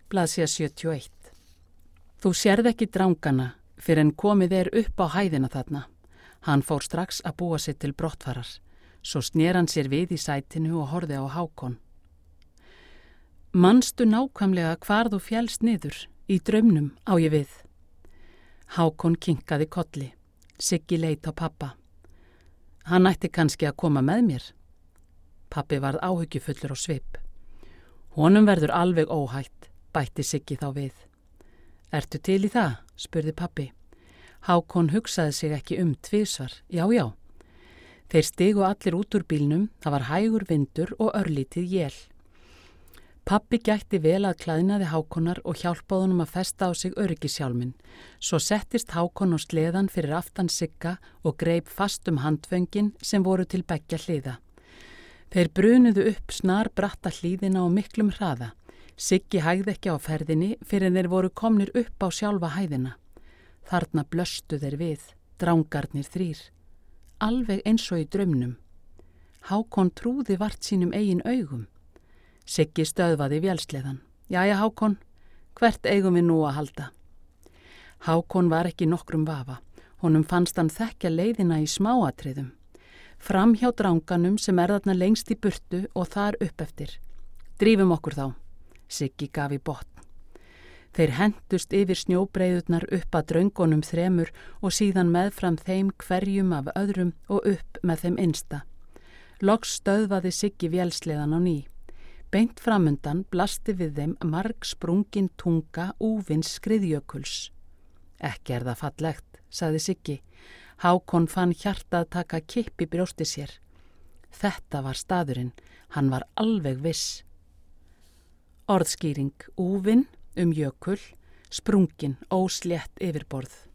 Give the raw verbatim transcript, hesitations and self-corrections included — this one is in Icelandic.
blaðsíða sjötíu og eitt. Þú sérð ekki drangana fyrir en komið er upp á hæðina þarna. Hann fór strax að búa sig til brottfarar. Svo snér hann sér við í sætinu og horfði á Hákon. Manstu nákvæmlega hvar þú fjælst niður? Í draumnum á ég við. Hákon kinkaði kolli. Siggi leit á pappa. Hann ætti kannski að koma með mér. Pappi varð áhyggjufullur á svip. Honum verður alveg óhætt, bætti Siggi þá við. Ertu til í það? Spurði pappi. Hákon hugsaði sig ekki um tvisvar. Já, já. Þeir stigu allir út úr bílnum, það var hægur vindur og örlítið él. Pappi gætti vel að klæðnaði Hákonar og hjálpaði honum að festa á sig öryggishjálminn. Svo settist Hákon á sleðan fyrir aftan Sigga og greip fast um handföngin sem voru til beggja hliða. Þeir brunuðu upp snar bratta hlíðina á miklum hraða. Siggi hægði ekki á ferðinni fyrir þeir voru komnir upp á sjálfa hæðina. Þarna blöstu þeir við, drangarnir þrír. Alveg eins og í draumnum. Hákon trúði vart sínum eigin augum. Siggi stöðvaði vélsleðan. Jæja, Hákon, hvert eigum við nú að halda? Hákon var ekki nokkrum vafa. Honum fannst hann þekkja leiðina í smáatriðum. Fram hjá dranganum sem er þarna lengst í burtu og þar upp eftir. Drífum okkur þá. Siggi gaf í botn. Þeir hentust yfir snjóbreiðurnar upp að dröngunum þremur og síðan meðfram þeim hverjum af öðrum og upp með þeim innsta. Loks stöðvaði Siggi vélsleðan á ný. Beint framundan blasti við þeim marg sprungin tunga úvins skriðjökuls. Ekki er það fallegt, sagði Siggi. Hákon fann hjartað taka kipp í brjósti sér. Þetta var staðurinn, hann var alveg viss. Orðskýring: úvin, um jökul, sprungin, óslétt yfirborð.